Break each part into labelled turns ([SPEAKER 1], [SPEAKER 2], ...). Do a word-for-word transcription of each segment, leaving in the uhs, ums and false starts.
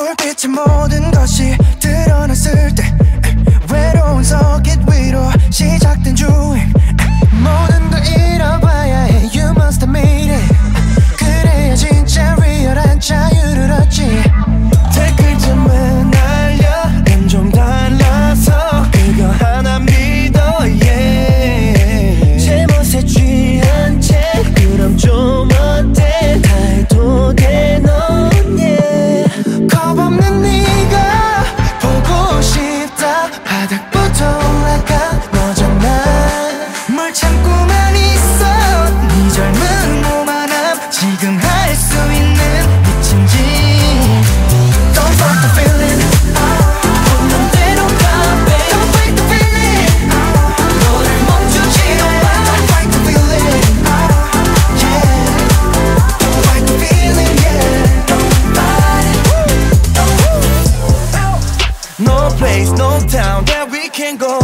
[SPEAKER 1] 불빛의 모든 것이 드러났을 때 외로운 서킷 위로 시작된 주행 모든 걸 잃어봐야 해 You must admit it 그래야 진짜 리얼한 자유를 얻지 댓글쯤은 날려 난 좀 달라서 그거 하나 믿어 yeah. 제 멋에 취한 채 그럼 좀 어때 다 해도 돼 넌 yeah. 겁없는 네가 보고 싶다 바닥부터 올라가 너잖아 뭘 참고만 있어 네 젊은 오만함 지금 할 수 있는 미친 짓 Don't fight the feeling 보는 대로 가 babe Don't fight the feeling 너를 멈추지도 마 Don't fight the feeling yeah Don't fight the feeling yeah Don't fight it No place no town that we can go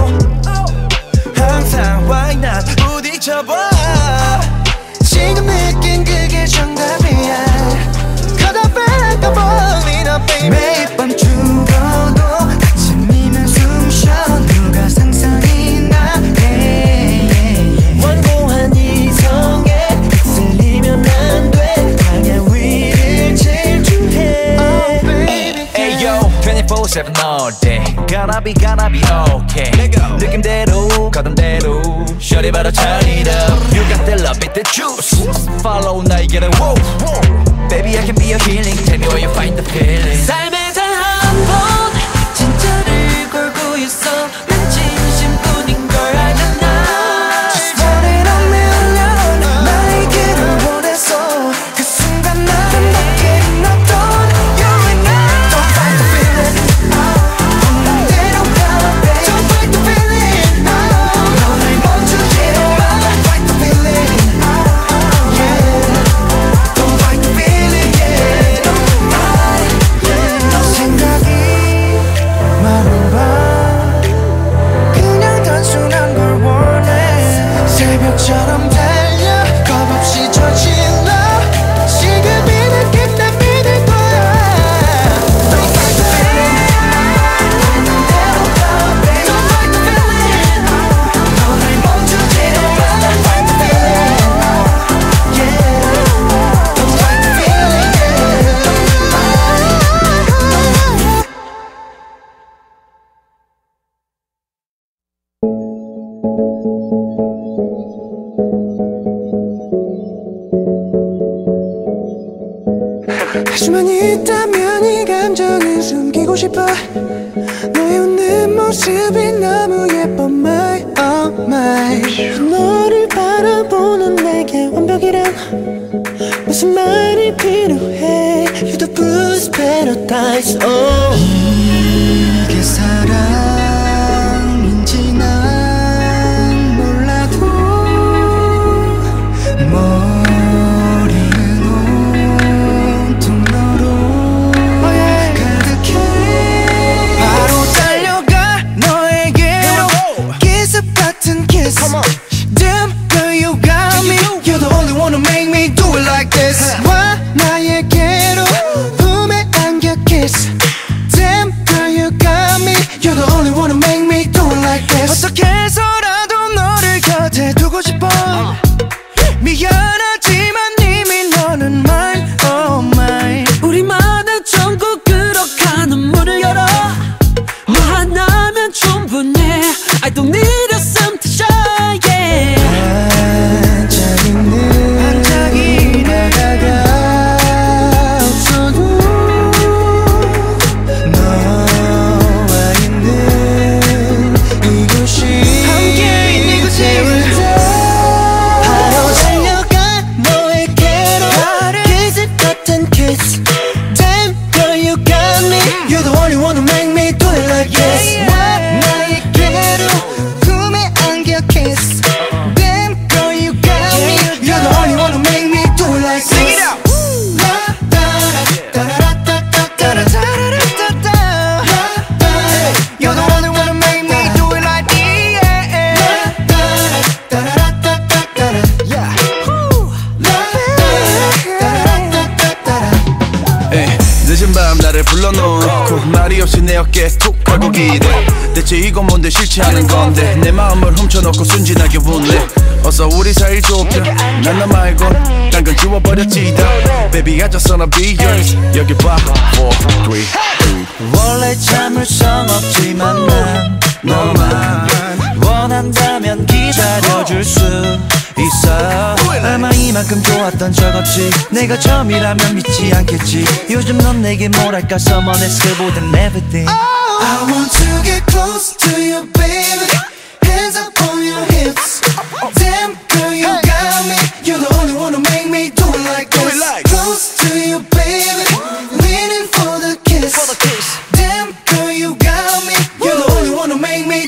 [SPEAKER 1] 항상 why not 부딪혀봐 지금 느낀 그게 정답이야 Cause I feel like I'm falling up baby 매일 밤 죽어도 아침이면 숨쉬어 누가 상상이나 해 완고한 이성에 휩쓸리면 안돼 강한 위를 질주해 Oh baby
[SPEAKER 2] Ayo twenty-four seven all day Gonna be gonna be okay 느낌대로 가던대로 Shorty better turn it up You got the love, it the juice Follow 나에게는 whoa Baby I can be your healing Tell me where you find the feeling
[SPEAKER 3] 삶에 단 한 번 진짜를 걸고 있어 난 진심뿐인 걸 알잖아
[SPEAKER 1] Just one in a million 나에게를 원해서 그 순간 나를 높게 놨던 You and I Don't fight the feeling 보는 대로 가 babe Don't fight the feeling 너를 멈추지도 마 Don't fight the feeling yeah Don't fight the feeling yeah Don't fight yeah 생각이 많은 밤 그냥 단순한 걸 원해 새벽처럼 달려 겁없이 저질러 지금 이 느낌 난 믿을 거야 Don't fight the feeling 보는 대로 가 babe Don't fight the feeling 너를 멈추지도 마 Don't fight the feeling yeah Don't fight the feeling yeah Don't fight 할 수만 있다면 이 감정을 숨기고 싶어 너의 웃는 모습이 너무 예뻐 my oh my 너를 바라보는 내게 완벽이란 무슨 말이 필요해 You're the blues paradise oh 이게 사랑인지 난 몰라도 머리는 온통 너로 가득해 바로 달려가 너에게로 기습 같은 kiss Damn girl you got me You're the only one who make me do it like this 와 나에게로 품에 안겨 kiss Damn girl you got me You're the only one who make me do it like this 어떻게 해서라도 너를 곁에 두고 싶어 미안하지만 이미 너는 mine oh mine
[SPEAKER 3] 우리만의 전국으로 가는 문을 열어 너 하나면 충분해 I don't need a sun to shine yeah
[SPEAKER 1] 반짝이는 반짝이는 나가 없어도 너와 있는 이곳이 함께인 이곳에 바로 달려가 너에게로 기습 같은 kiss Damn girl you got me You're the only one who make me do it like this 와 나에게로
[SPEAKER 4] 나를 불러놓고 말이 없이 내 어깨에 툭 하고 기대 대체 이건 뭔데 싫지 않은 건데 내 마음을 훔쳐놓고 순진하게 웃네 어서 우리 사이 좁혀 난 너 말곤 딴 건 지워버렸지 다 Baby I just wanna be yours 여기 봐 four, three, two
[SPEAKER 2] 원래 참을성 없지만 난 너만 원한다면 기다려줄 수 있어 아마 이만큼 좋았던 적 없지 내가 처음이라면 믿지 않겠지 요즘 넌 내게 뭐랄까 Someone else 보단 everything
[SPEAKER 1] I want to get close to you baby Hands up on your hips Damn girl you got me You're the only one who make me do it like this Close to you baby Waiting for the kiss Damn girl you got me You're the only one who make me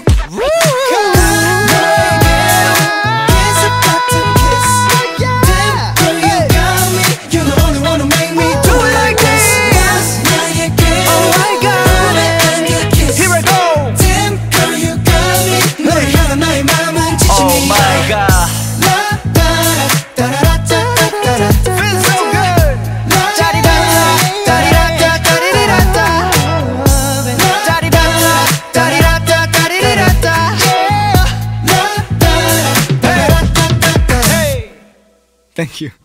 [SPEAKER 4] Thank you.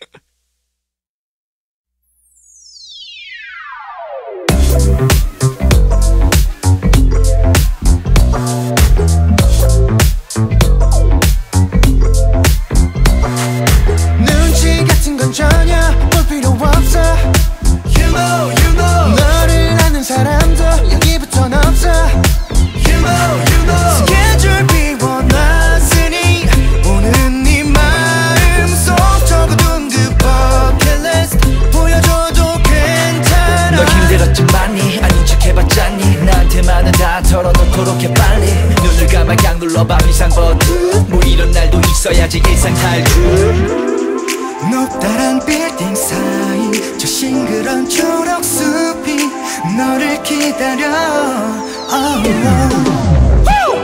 [SPEAKER 1] 눈치 같은 건 전혀 볼 필요 없어 You know, you know 너를 아는 사람도 여기부턴 없어 You know, you know 스케줄 비워놨으니 오는 네 마음속 적어둔 그 버킷리스트 보여줘도 괜찮아
[SPEAKER 2] 너 힘들었지 많이 아닌 척 해봤잖니 나한테만은 다 털어놓도록 해 빨리 눈을 감아 약 눌러봐 비상 버튼 뭐 이런 날도 있어야지 일상 탈출
[SPEAKER 1] 높다란 빌딩 사이 저 싱그런 초록숲이 너를 기다려 oh, oh.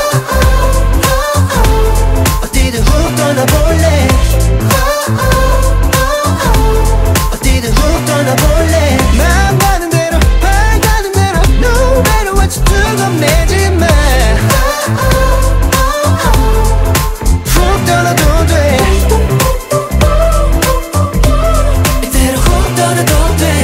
[SPEAKER 1] 어디든 훅 떠나볼래 어디든 훅 떠나볼래 맘 가는 대로 발 가는 대로 No matter what you do 겁내지 마 훅 떠나도 돼 이대로 훅 떠나도 돼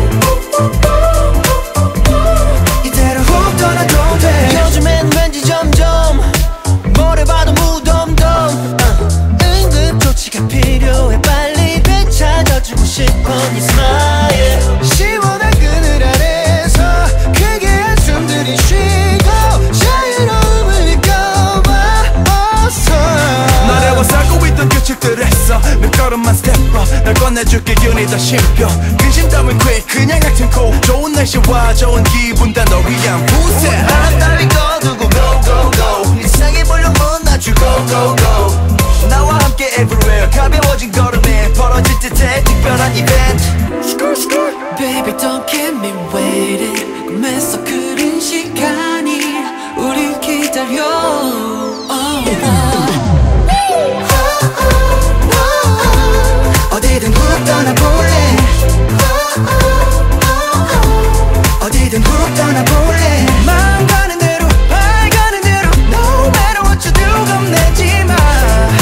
[SPEAKER 1] 이대로 훅 떠나도 돼 요즘엔 왠지 점점 뭘 해봐도 무덤덤 응급 조치가 필요해 빨리 되찾아주고 싶어 네 스마일 시원한 그늘 아래서 크게 한숨들이 쉬고 자유로움을 느껴봐 어서
[SPEAKER 4] 널 애워싸고 있던 규칙들 했어 몇 걸음만 스텝업 널 꺼내줄게 균이 더 씹혀 근심 따윈 quick 그냥 acting cool 좋은 날씨와 좋은 기분 다 널 위한 부세
[SPEAKER 2] 바람 따위 꺼두고 go go go 네 상의 볼륨 못 낮추고 go go 나와 함께 everywhere 가벼워진 걸음에 벌어질 듯해 특별한 이벤트
[SPEAKER 3] Baby don't keep me waiting 꿈에서 그린 시간이 우릴 기다려 oh, oh.
[SPEAKER 1] 어디든 훅 떠나볼래 어디든 훅 떠나볼래 마음 가는 대로 발 가는 대로 No matter what you do 겁내지 마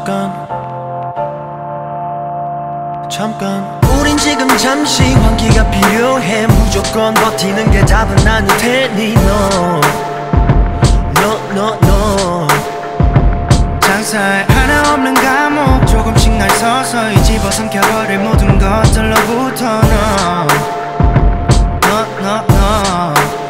[SPEAKER 1] 잠깐 잠깐 우린 지금 잠시 환기가 필요해 무조건 버티는 게 답은 아닐 테니 no No no no 장사에 하나 없는 감옥 조금씩 날 서서히 집어삼켜버릴 모든 것들로부터 no No no no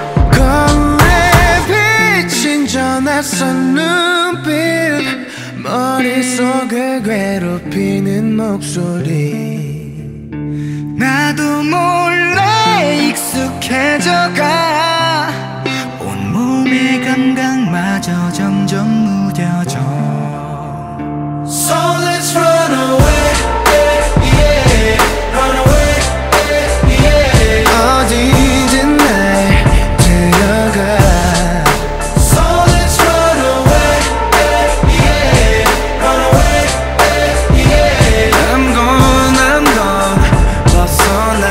[SPEAKER 1] 거울에 비친 저 낯선 눈빛 머릿속을 괴롭히는 목소리 나도 몰래 익숙해져가 온몸의 감각마저 점점 무뎌져 So let's run away, yeah, yeah. Run away, yeah, yeah. 어디든 날 데려가 So let's run away, yeah, run away, yeah. I'm gone, I'm gone 벗어나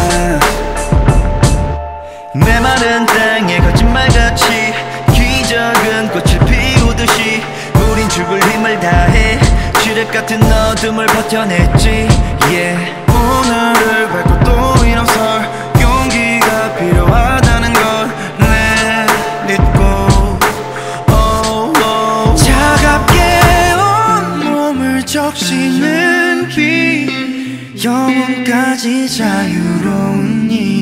[SPEAKER 1] 메마른 땅에 거짓말같이 기적은 꽃을 피우듯이 우린 죽을 힘을 다해 지뢰 같은 어둠을 버텨냈지 yeah. 오늘을 밟고 또 일어설 용기가 필요하다는 걸 Let it go oh, oh. 차갑게 온몸을 적시는 비 영혼까지 자유로운 이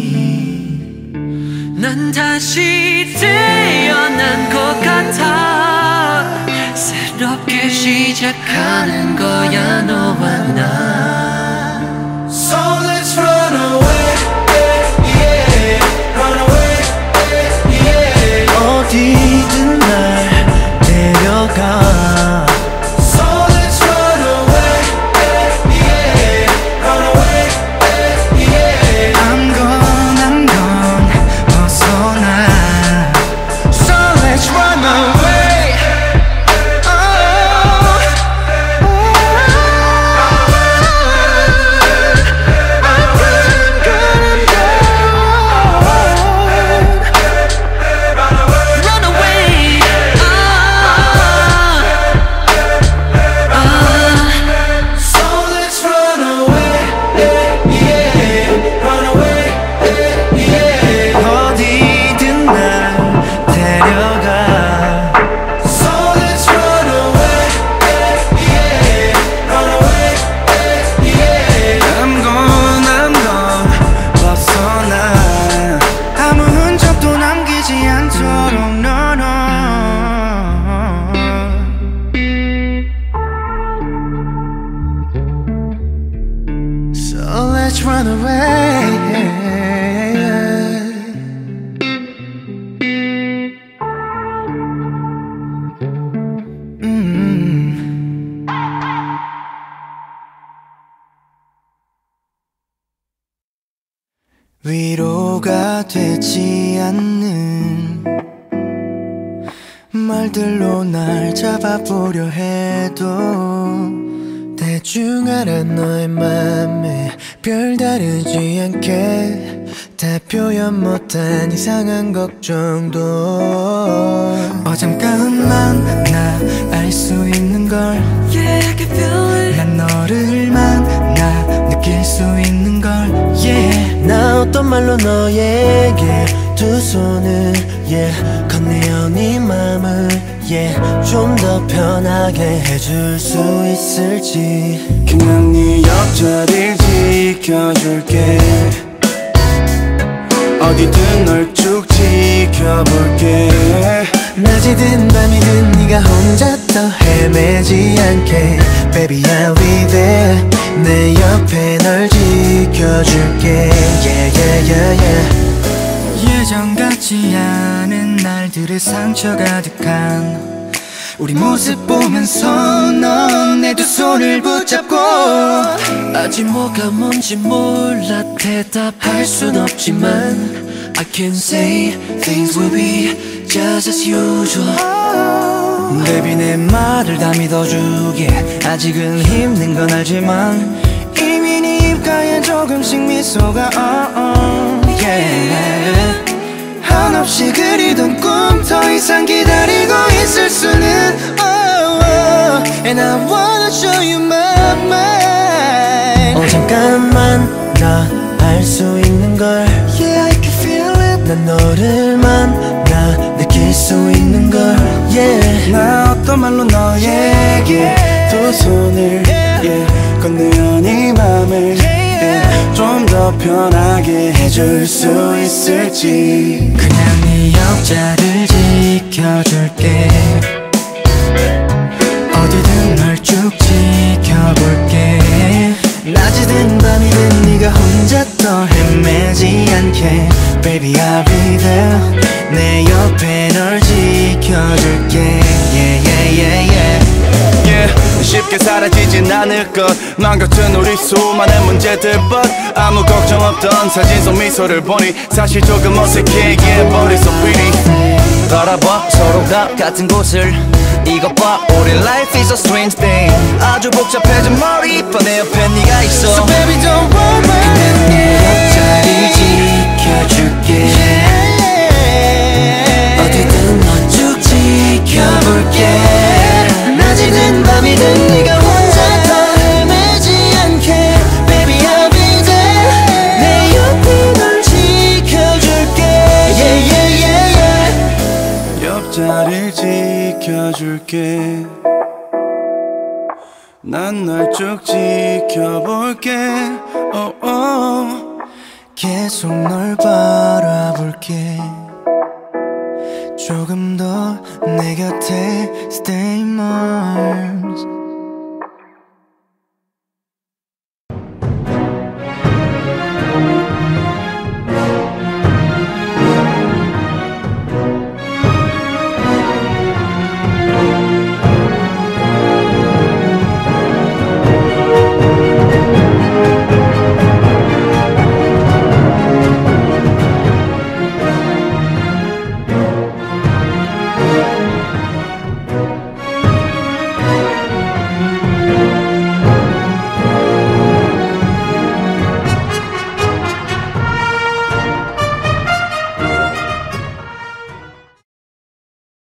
[SPEAKER 1] 느낌 난 다시 태어난 것 같아 새롭게 시작하는 거야 너와 나 So let's run away, yeah, run away, yeah. 어디든 날 데려가 So let's run away, yeah, run away, yeah. I'm gone, I'm gone 벗어나 So let's run away Let's run away 음. 위로가 되지 않는 말들로 날 잡아보려 해도 대충 알아 너의 맘에 별다르지 않게 다 표현 못한 이상한 걱정도 어잠깐만 나 알 수 있는 걸 Yeah I can feel it 난 너를 만나 느낄 수 있는 걸 Yeah 나 어떤 말로 너에게 두 손을 yeah 건네어 네 맘을 yeah 좀 더 편하게 해줄 수 있을지 그냥 네 옆자리를 지켜줄게 어디든 널 쭉 지켜볼게 낮이든 밤이든 네가 혼자 더 헤매지 않게 Baby I'll be there 내 옆에 널 지켜줄게 Yeah yeah yeah yeah 예전 같지 않은 날들의 상처 가득한 우리 모습 보면서 넌 내 두 손을 붙잡고 아직 뭐가 뭔지 몰라 대답할 순 없지만 I can say things will be just as usual Baby 내 말을 다 믿어주게 아직은 힘든 건 알지만 이미 네 입가에 조금씩 미소가 uh, uh, yeah. 한없이 그리던 꿈 더 이상 기다리고 있을 수는 oh, oh. And I wanna show you my mind.
[SPEAKER 5] 어 잠깐만 나 알 수 있는 걸
[SPEAKER 1] Yeah, I can feel it.
[SPEAKER 5] 난 너를 만나 느낄 수 있는 걸 yeah.
[SPEAKER 4] 나 어떤 말로 너에게 두 손을 yeah, 건네어 네 맘을 yeah, 좀 더 편하게 해줄 수 있을지.
[SPEAKER 5] 그냥 네 옆자를 지켜줄게 어디든 널 쭉 지켜볼게 낮이든 밤이든 네가 혼자 더 헤매지 않게 Baby I'll be there 내 옆에 널 지켜줄게 Yeah yeah yeah yeah
[SPEAKER 4] Yeah, 쉽게 사라지진 않을 것만 같은 우리 수많은 문제들 But 아무 걱정 없던 사진 속 미소를 보니 사실 조금 어색해 Yeah, but it's so pretty.
[SPEAKER 2] 바라봐 서로 다 같은 곳을 이것 봐 우리 life is a strange thing 아주 복잡해진 머리뿐 내 옆에 네가 있어
[SPEAKER 1] So baby don't worry.
[SPEAKER 5] 그냥 네 옆자리 지켜줄게 어디든 너 쭉 지켜볼게 낮이든 밤이든 네가 혼자 더 헤매지 않게 Baby I'll be there 내 옆에 널 지켜줄게 Yeah yeah yeah yeah
[SPEAKER 4] 옆자리를 지켜줄게 난 널 쭉 지켜볼게 oh, oh.
[SPEAKER 5] 계속 널 바라볼게 조금 더 내 곁에 stay more